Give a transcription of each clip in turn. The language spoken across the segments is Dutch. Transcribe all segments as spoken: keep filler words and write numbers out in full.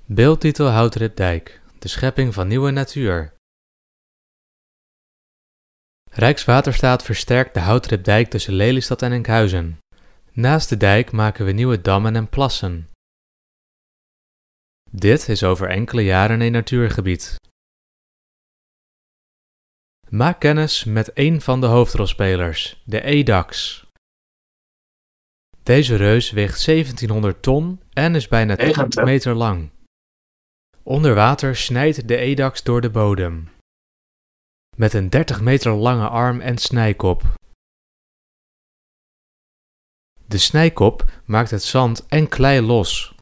Beeldtitel Houthripdijk, de schepping van nieuwe natuur. Rijkswaterstaat versterkt de Houthripdijk tussen Lelystad en Enkhuizen. Naast de dijk maken we nieuwe dammen en plassen. Dit is over enkele jaren een natuurgebied. Maak kennis met een van de hoofdrolspelers, de Edax. Deze reus weegt zeventienhonderd ton en is bijna twintig meter lang. Onder water snijdt de Edax door de bodem. Met een dertig meter lange arm en snijkop. De snijkop maakt het zand en klei los.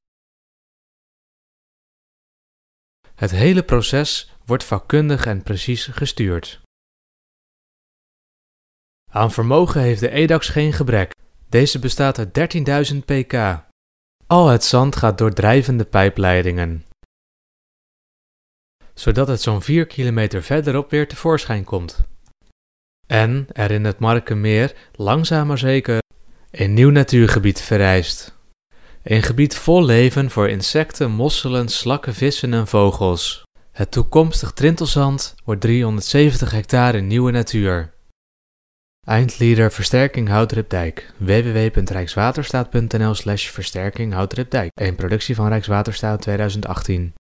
Het hele proces wordt vakkundig en precies gestuurd. Aan vermogen heeft de Edax geen gebrek. Deze bestaat uit dertienduizend pk. Al het zand gaat door drijvende pijpleidingen, zodat het zo'n vier kilometer verderop weer tevoorschijn komt. En er in het Markenmeer langzaam maar zeker een nieuw natuurgebied verrijst. Een gebied vol leven voor insecten, mosselen, slakken, vissen en vogels. Het toekomstig Trintelzand wordt driehonderdzeventig hectare nieuwe natuur. Eindleader Versterking Houthripdijk. w w w punt rijkswaterstaat punt n l slash versterking Houthripdijk. Een productie van Rijkswaterstaat tweeduizend achttien.